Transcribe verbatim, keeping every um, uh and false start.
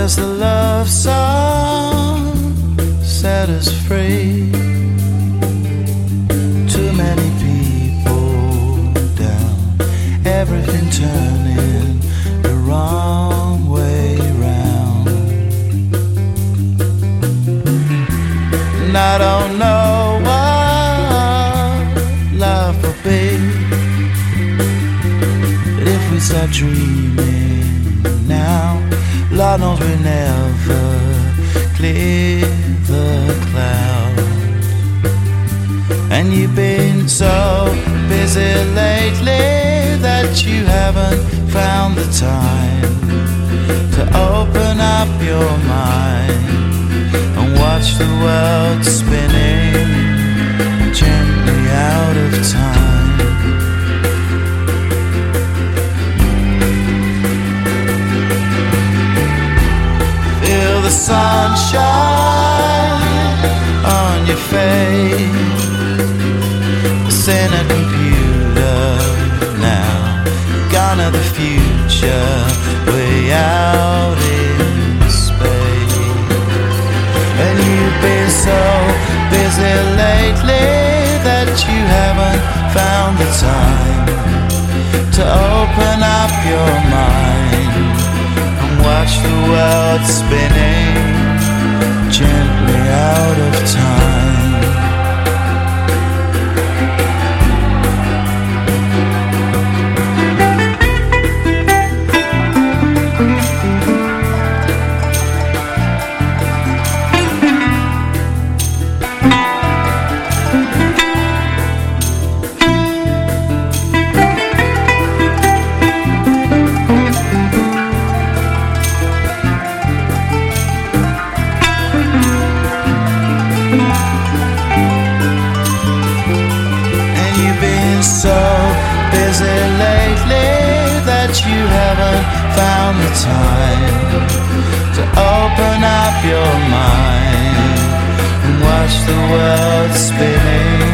Where's the love song set us free? Too many people down, everything turning the wrong way round. And I don't know what love will be, but if we start dreaming now, Lord knows we never clear the clouds. And you've been so busy lately that you haven't found the time to open up your mind and watch the world spinning gently out of time. Feel the sunshine on your face. It's in a computer now, gone to the future, way out in space. And you've been so busy lately that you haven't found the time to open up your mind and watch the world spinning gently out of time. So busy lately that you haven't found the time to open up your mind and watch the world spinning